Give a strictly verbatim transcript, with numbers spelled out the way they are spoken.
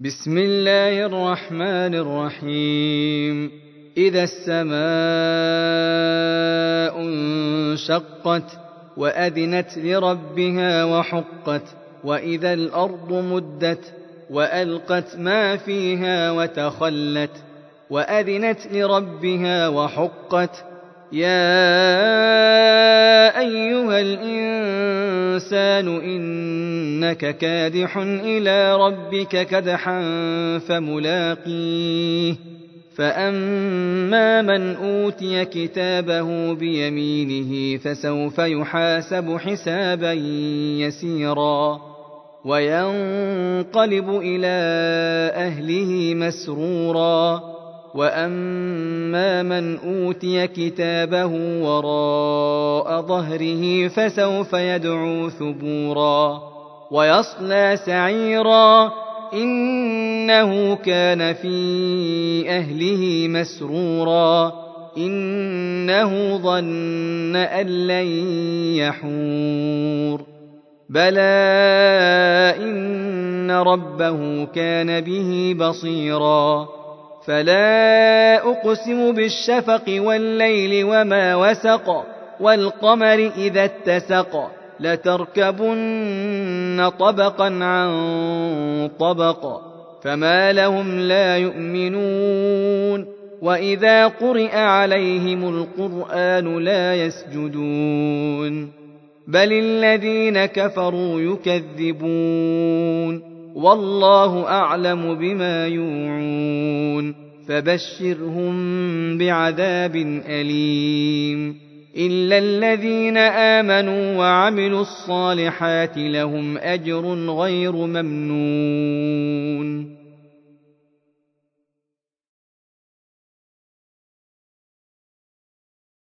بسم الله الرحمن الرحيم. إذا السماء انشقت وأذنت لربها وحقت وإذا الأرض مدت وألقت ما فيها وتخلت وأذنت لربها وحقت. يا أيها الإنسان إنك كادح إلى ربك كدحا فملاقيه. فأما من أوتي كتابه بيمينه فسوف يحاسب حسابا يسيرا وينقلب إلى أهله مسرورا. وأما من أوتي كتابه وراء ظهره فسوف يدعو ثبورا ويصلى سعيرا إنه كان في أهله مسرورا إنه ظن أن لن يحور. بلى إن ربه كان به بصيرا. فلا أقسم بالشفق والليل وما وسق والقمر إذا اتسق لتركبن طبقا عن طبق فما لهم لا يؤمنون. وإذا قرئ عليهم القرآن لا يسجدون بل الذين كفروا يكذبون والله أعلم بما يوعون. فبشرهم بعذاب أليم إلا الذين آمنوا وعملوا الصالحات لهم أجر غير ممنون.